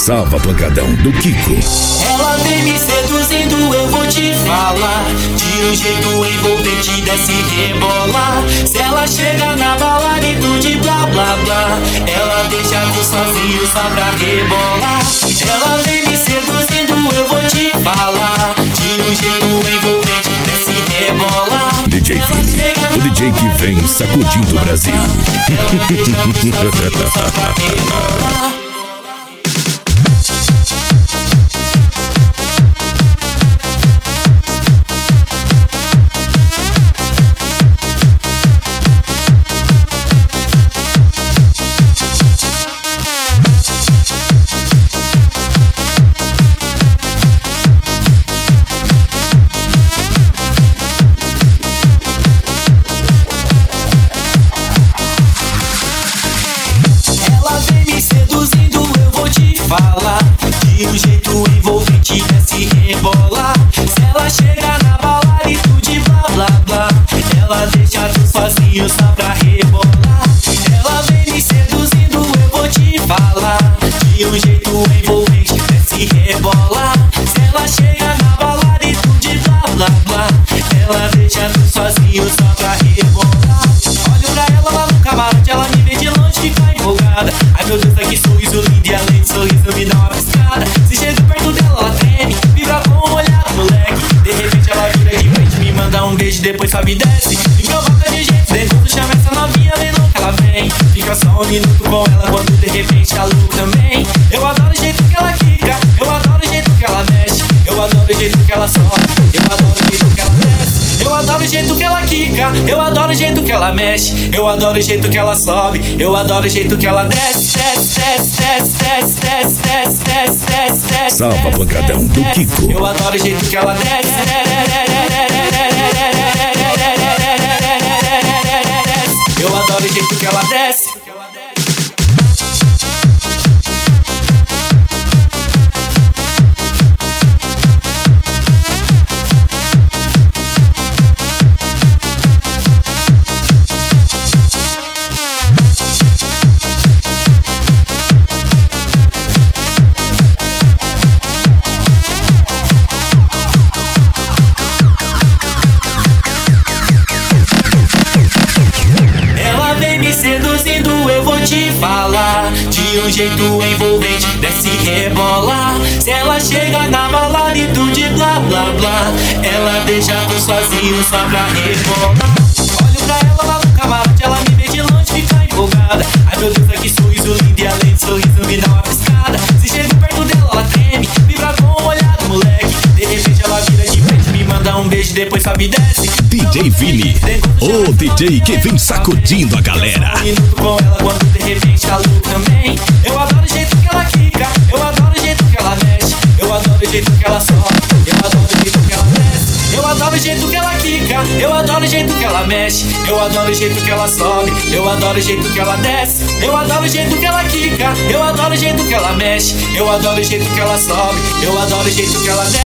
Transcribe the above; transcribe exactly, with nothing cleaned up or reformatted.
Salva Pancadão do Kiko. Ela vem me seduzindo, eu vou te falar, de um jeito envolvente, desce e rebola. Se ela chega na balada e tudo de blá blá blá, ela deixa tu sozinho só pra rebolar. Ela vem me seduzindo, eu vou te falar, de um jeito envolvente, desce e rebola. D J Vini, o D J que vem sacudindo o Brasil. Ela deixa tu sozinho só pra rebolar. Falar de um jeito envolvente, desce e rebola. Se ela chega na balada e tudo de blá blá blá, ela deixa tu sozinho só pra rebolar. Ela vem me seduzindo, eu vou te falar, de um jeito envolvente, desce e rebola. Se ela chega na balada e tudo de blá blá blá, ela deixa tu sozinho só pra rebolar. Olho pra ela lá no camarote, ela me vê de longe, fica empolgada. Ai meu Deus, que sorriso lindo, e além de sorriso me dá uma piscada. Se chega perto dela, ela treme, vibra com o olhar do moleque. De repente ela vira de frente, me manda um beijo, depois sobe e desce e provoca de jeito. Dentro do chama essa novinha, vem louca, ela vem. Fica só um minuto com ela, quando de repente tá louco também. Eu adoro o jeito que ela quica, eu adoro o jeito que ela mexe, eu adoro o jeito que ela sobe, eu adoro o jeito que ela desce. Eu adoro o jeito que ela quica, eu adoro o jeito que ela mexe, eu adoro o jeito que ela sobe, eu adoro o jeito que ela desce, desce, desce, desce, desce, desce, desce, desce, desce. Salva Pancadão do Kiko. Eu adoro o jeito que ela desce. Eu adoro o jeito que ela desce. Seduzindo, eu vou te falar, de um jeito envolvente, desce e rebola. Se ela chega na balada e tudo de blá blá blá, ela deixa tu sozinho só pra rebolar. Olho pra ela lá no camarote, ela me vê de longe, fica empolgada. Ai meu Deus, que sorriso lindo, e além de sorriso me dá uma piscada. Se chega perto dela, ela treme, vibra com o olhar do moleque. De repente ela vira de frente, me manda um beijo, depois sobe e desce. D J Vini, o D J que vem sacudindo a galera. Um minuto com ela, quando de repente tá louco também. Eu adoro o jeito que ela quica, eu adoro o jeito que ela mexe, eu adoro o jeito que ela sobe, eu adoro o jeito que ela desce. Eu adoro o jeito que ela quica, eu adoro o jeito que ela mexe, eu adoro o jeito que ela sobe, eu adoro o jeito que ela desce. Eu adoro o jeito que ela quica, eu adoro o jeito que ela mexe, eu adoro o jeito que ela sobe, eu adoro o jeito que ela desce.